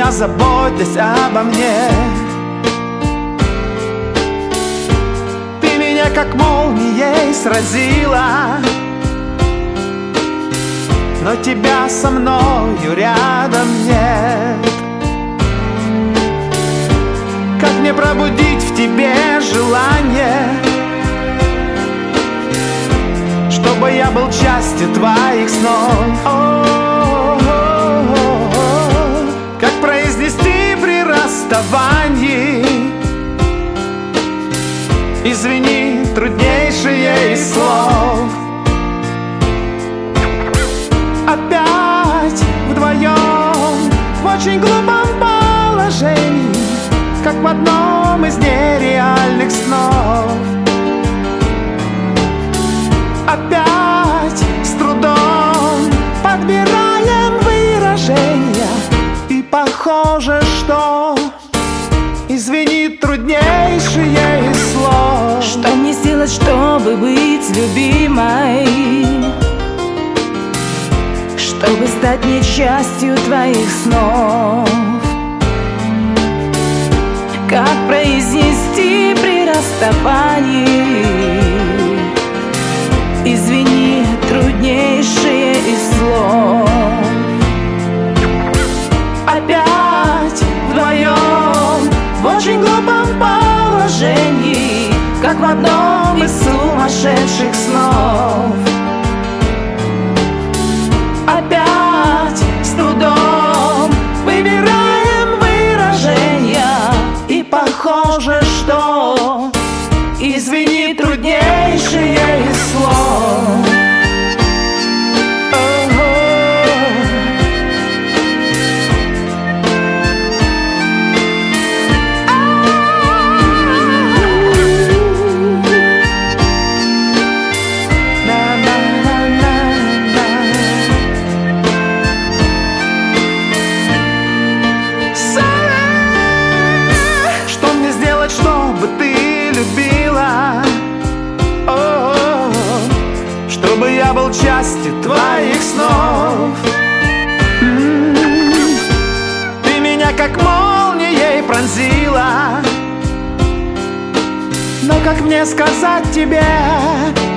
меня, заботясь обо мне. Ты меня как молнией сразила, но тебя со мною рядом нет. Как мне пробудить в тебе желание, чтобы я был частью твоих снов? Как произнести при расставании, извини, труднейшее из слов? Опять вдвоем в очень глупом положении, как в одном из нереальных снов. Опять с трудом подбираем выражения, и похоже, что извини, труднейшее из слов. Что мне сделать, чтобы быть любимой, чтобы стать не частью твоих снов? Как произнести при расставании, извини, труднейшее из слов? Опять вдвоем в очень глупом положении, как в одном из сумасшедших снов. Опять с трудом выбираем выражения, и похоже, что извини, труднейшее из слов. Чтобы ты любила, чтобы я был частью твоих снов. Ты меня как молнией пронзила, но как мне сказать тебе,